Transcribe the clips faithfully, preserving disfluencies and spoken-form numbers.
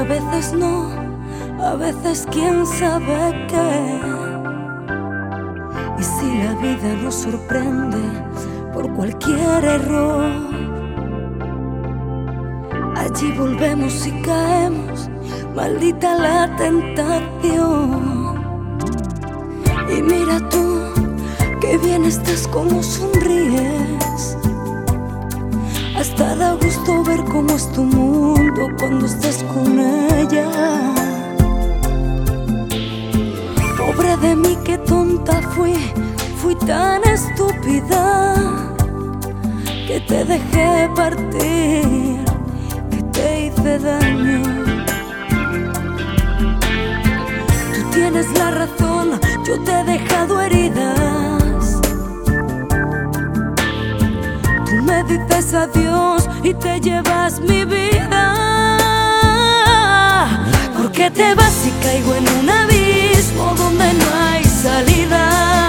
veces no, a veces quién sabe qué. Y si la vida nos sorprende por cualquier error, allí volvemos y caemos, maldita la tentación. Y mira tú, qué bien estás, como sonríes. Hasta da gusto ver cómo es tu mundo cuando estás con ella. Pobre de mí, qué tonta fui, fui tan estúpida, que te dejé partir, que te hice daño. Tú tienes la razón, yo te he dejado heridas. Tú me dices adiós y te llevas mi vida. ¿Por qué te vas y caigo en un abismo donde no hay salida?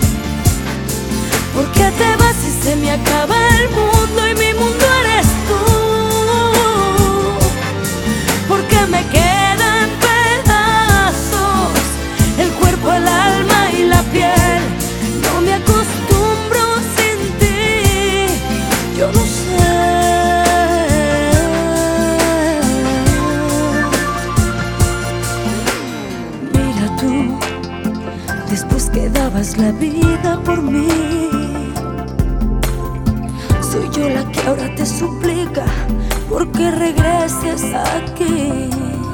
¿Por qué te vas y se me acaba el mundo y mi mundo eres tú? ¿Por qué me queda en pedazos el cuerpo, el alma y la piel? No me acostumbro sin ti, yo no sé. Mira tú, después que dabas la vida por mí, soy yo la que ahora te suplica porque regreses aquí.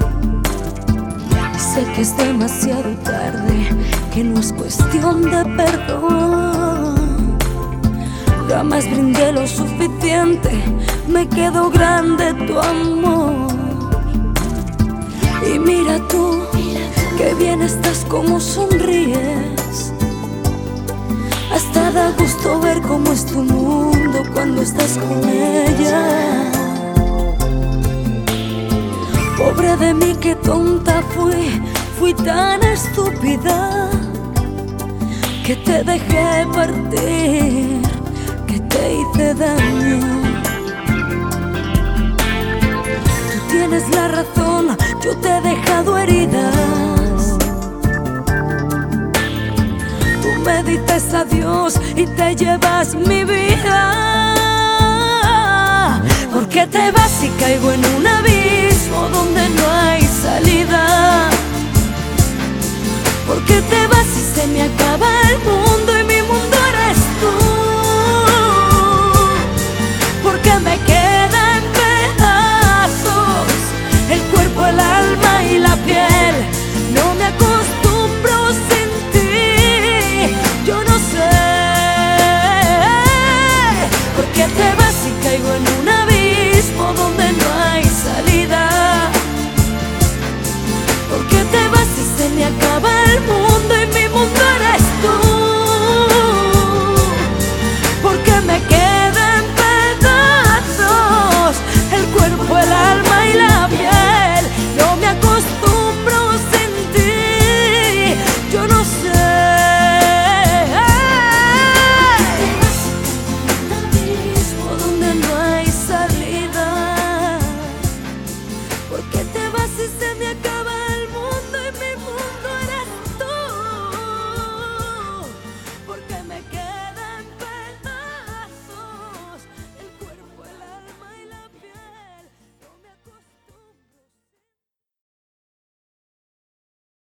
Sé que es demasiado tarde, que no es cuestión de perdón. Jamás brindé lo suficiente, me quedó grande tu amor. Y mira tú, qué bien estás, como sonríes. Hasta da gusto ver cómo es tu mundo cuando estás con ella. Pobre de mí, qué tonta fui, fui tan estúpida, que te dejé partir, que te hice daño. Tú tienes la razón, yo te he dejado heridas. Tú me dices adiós y te llevas mi vida. ¿Por qué te vas y caigo en un abismo donde no hay salida? ¿Por qué te vas y se me acaba el mundo y mi mundo eres tú? ¿Por qué me queda en pedazos el cuerpo, el alma y la piel?